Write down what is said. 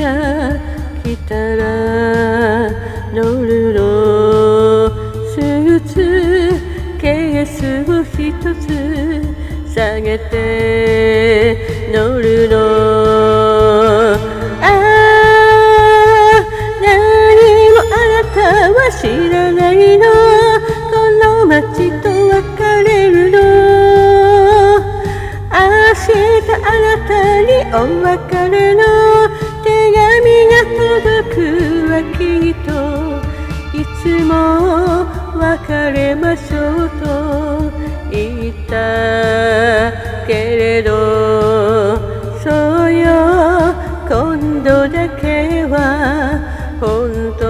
が来たら乗るのスーツケースを一つ下げて乗るの何もあなたは知らないのこの街と別れるの明日あなたにお別れの手紙が届くわきっといつも別れましょうと言ったけれどそうよ今度だけは本当